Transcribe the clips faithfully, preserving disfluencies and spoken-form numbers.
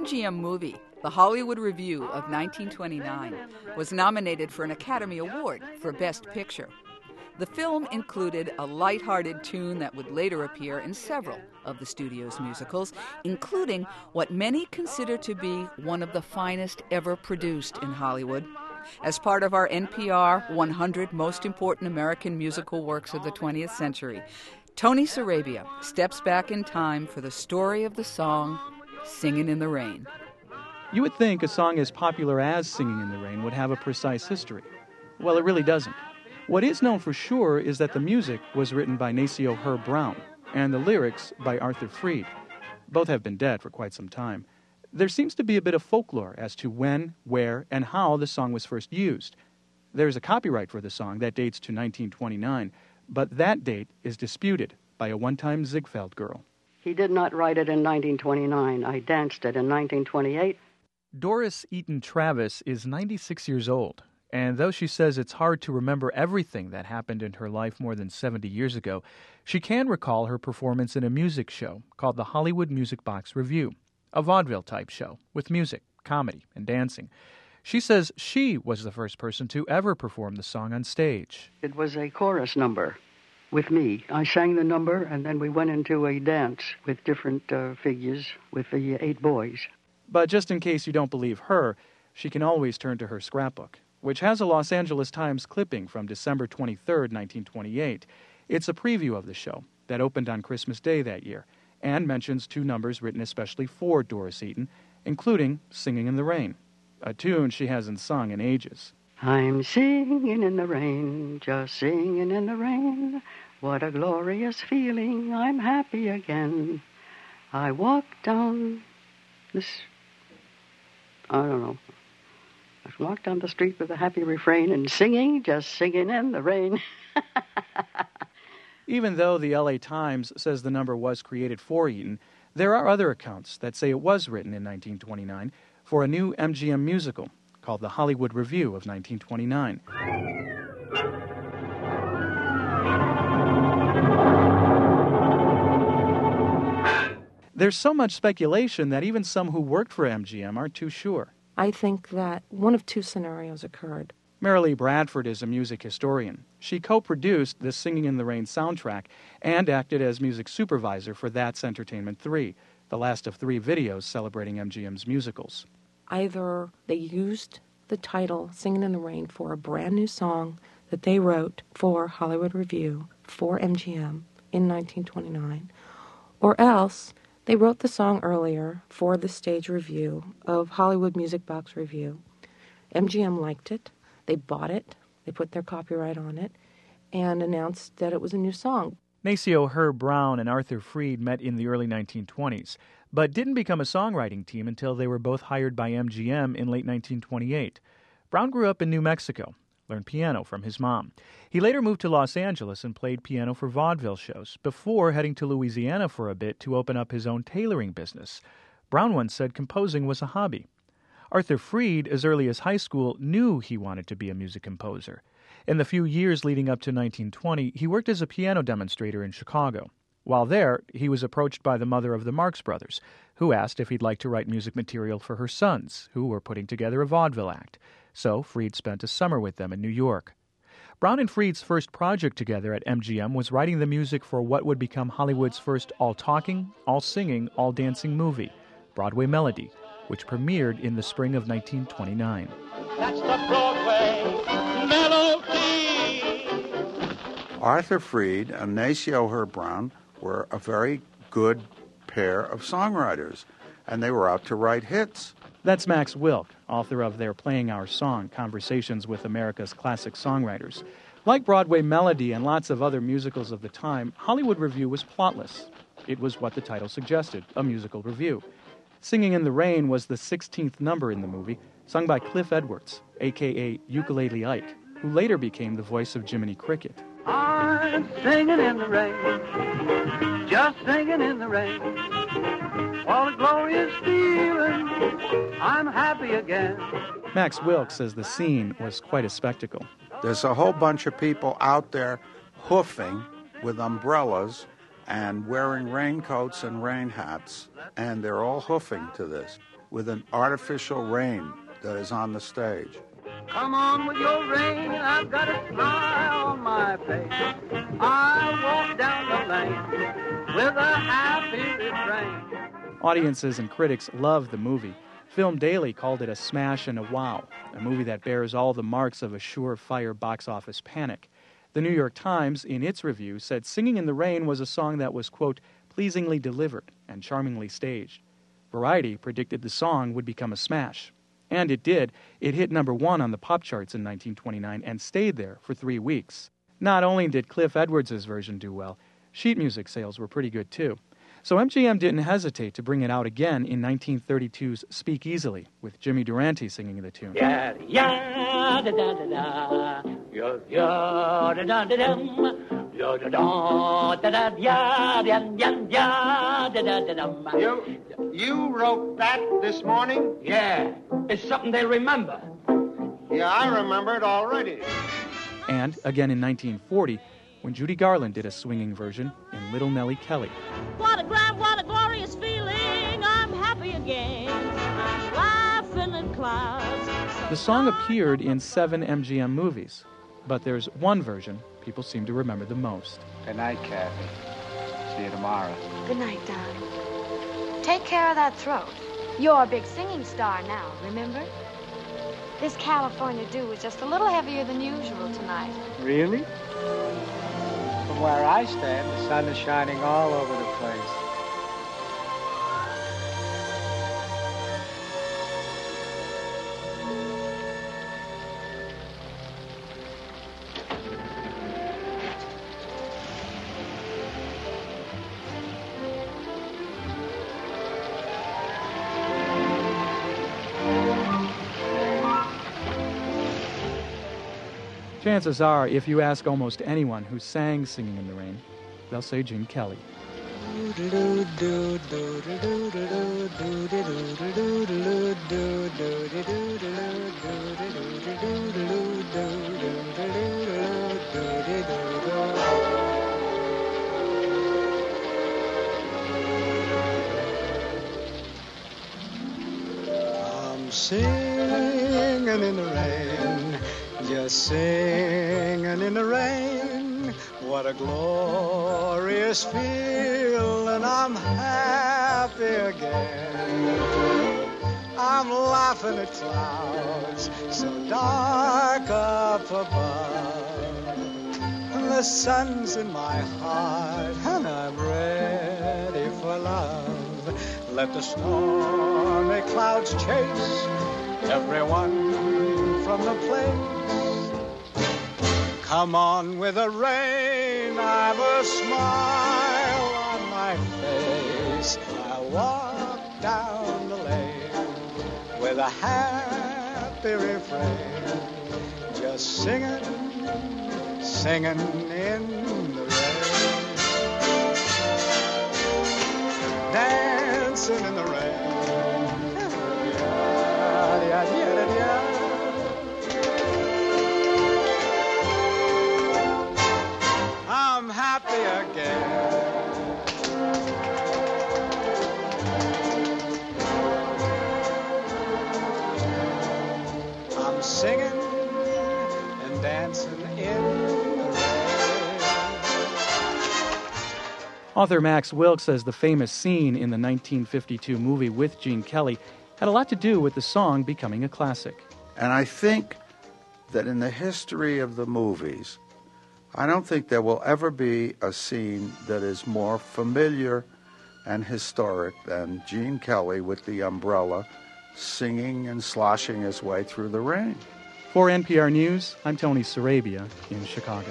G M movie, The Hollywood Review of nineteen twenty-nine, was nominated for an Academy Award for Best Picture. The film included a lighthearted tune that would later appear in several of the studio's musicals, including what many consider to be one of the finest ever produced in Hollywood. As part of our N P R one hundred Most Important American Musical Works of the twentieth Century, Tony Sarabia steps back in time for the story of the song Singin' in the Rain. You would think a song as popular as Singing in the Rain would have a precise history. Well, it really doesn't. What is known for sure is that the music was written by Nacio Herb Brown and the lyrics by Arthur Freed. Both have been dead for quite some time. There seems to be a bit of folklore as to when, where, and how the song was first used. There's a copyright for the song that dates to nineteen twenty-nine, but that date is disputed by a one-time Ziegfeld girl. He did not write it in nineteen twenty-nine. I danced it in nineteen twenty-eight. Doris Eaton Travis is ninety-six years old, and though she says it's hard to remember everything that happened in her life more than seventy years ago, she can recall her performance in a music show called the Hollywood Music Box Review, a vaudeville-type show with music, comedy, and dancing. She says she was the first person to ever perform the song on stage. It was a chorus number with me. I sang the number, and then we went into a dance with different uh, figures with the eight boys. But just in case you don't believe her, she can always turn to her scrapbook, which has a Los Angeles Times clipping from December twenty-third, nineteen twenty-eight. It's a preview of the show that opened on Christmas Day that year and mentions two numbers written especially for Doris Eaton, including Singing in the Rain, a tune she hasn't sung in ages. I'm singing in the rain, just singing in the rain. What a glorious feeling, I'm happy again. I walk down this, I don't know, I walk down the street with a happy refrain and singing, just singing in the rain. Even though the L A Times says the number was created for Eaton, there are other accounts that say it was written in nineteen twenty-nine for a new M G M musical called The Hollywood Review of nineteen twenty-nine. There's so much speculation that even some who worked for M G M aren't too sure. I think that one of two scenarios occurred. Marilee Bradford is a music historian. She co-produced the Singing in the Rain soundtrack and acted as music supervisor for That's Entertainment three, the last of three videos celebrating M G M's musicals. Either they used the title Singin' in the Rain for a brand new song that they wrote for Hollywood Review for M G M in nineteen twenty-nine, or else they wrote the song earlier for the stage review of Hollywood Music Box Review. M G M liked it. They bought it. They put their copyright on it and announced that it was a new song. Nacio Herb Brown and Arthur Freed met in the early nineteen twenties, but didn't become a songwriting team until they were both hired by M G M in late nineteen twenty-eight. Brown grew up in New Mexico, learned piano from his mom. He later moved to Los Angeles and played piano for vaudeville shows before heading to Louisiana for a bit to open up his own tailoring business. Brown once said composing was a hobby. Arthur Freed, as early as high school, knew he wanted to be a music composer. In the few years leading up to nineteen twenty, he worked as a piano demonstrator in Chicago. While there, he was approached by the mother of the Marx Brothers, who asked if he'd like to write music material for her sons, who were putting together a vaudeville act. So Freed spent a summer with them in New York. Brown and Freed's first project together at M G M was writing the music for what would become Hollywood's first all-talking, all-singing, all-dancing movie, Broadway Melody, which premiered in the spring of nineteen twenty-nine. That's the Broadway Melody. Arthur Freed and Nacio Herb Brown were a very good pair of songwriters, and they were out to write hits. That's Max Wilk, author of their Playing Our Song, Conversations with America's Classic Songwriters. Like Broadway Melody and lots of other musicals of the time, Hollywood Review was plotless. It was what the title suggested, a musical review. Singing in the Rain was the sixteenth number in the movie, sung by Cliff Edwards, a k a. Ukulele Ike, who later became the voice of Jiminy Cricket. I'm singing in the rain, just singing in the rain. What a glorious feeling, I'm happy again. Max Wilk says the scene was quite a spectacle. There's a whole bunch of people out there hoofing with umbrellas and wearing raincoats and rain hats, and they're all hoofing to this. with an artificial rain that is on the stage. Come on with your rain, I've got a smile on my face. I'll walk down the lane with a happy refrain. Audiences and critics loved the movie. Film Daily called it a smash and a wow, a movie that bears all the marks of a surefire box office panic. The New York Times, in its review, said Singing in the Rain was a song that was, quote, pleasingly delivered and charmingly staged. Variety predicted the song would become a smash. And it did. It hit number one on the pop charts in nineteen twenty-nine and stayed there for three weeks. Not only did Cliff Edwards' version do well, sheet music sales were pretty good too. So M G M didn't hesitate to bring it out again in nineteen thirty-two's Speak Easily, with Jimmy Durante singing the tune. Yeah, yeah, da da da da, yeah, yeah, da da da dum, yeah, da da da da, yeah, yeah, yeah, da da da dum. You, you wrote that this morning? Yeah, it's something they remember. Yeah, I remember it already. And again in nineteen forty, when Judy Garland did a swinging version in Little Nellie Kelly. What a grand, what a glorious feeling, I'm happy again, I'm laughing in clouds. The song appeared in seven M G M movies, but there's one version people seem to remember the most. Good night, Kathy. See you tomorrow. Good night, darling. Take care of that throat. You're a big singing star now, remember? This California dew is just a little heavier than usual tonight. Really? From where I stand, the sun is shining all over the place. Chances are, if you ask almost anyone who sang Singing in the Rain, they'll say Gene Kelly. I'm singing in the rain, just singing in the rain. What a glorious feeling, I'm happy again. I'm laughing at clouds so dark up above. The sun's in my heart and I'm ready for love. Let the stormy clouds chase everyone from the place. Come on with the rain, I've a smile on my face. I walk down the lane with a happy refrain, just singing, singing in the rain, dancing in the rain. I'm happy again. I'm singing and dancing in the rain. Author Max Wilk says the famous scene in the nineteen fifty-two movie with Gene Kelly had a lot to do with the song becoming a classic. And I think that in the history of the movies, I don't think there will ever be a scene that is more familiar and historic than Gene Kelly with the umbrella singing and sloshing his way through the rain. For N P R News, I'm Tony Sarabia in Chicago.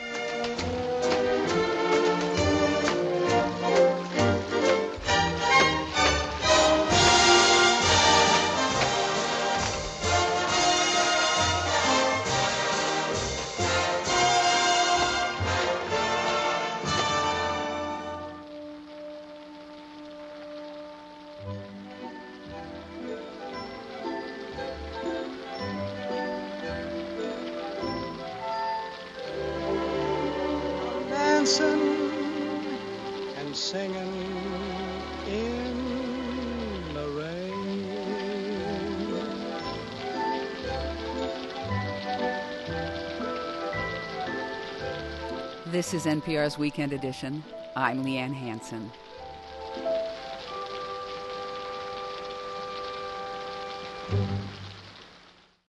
Dancing and singing in the rain. This is N P R's Weekend Edition. I'm Leanne Hansen.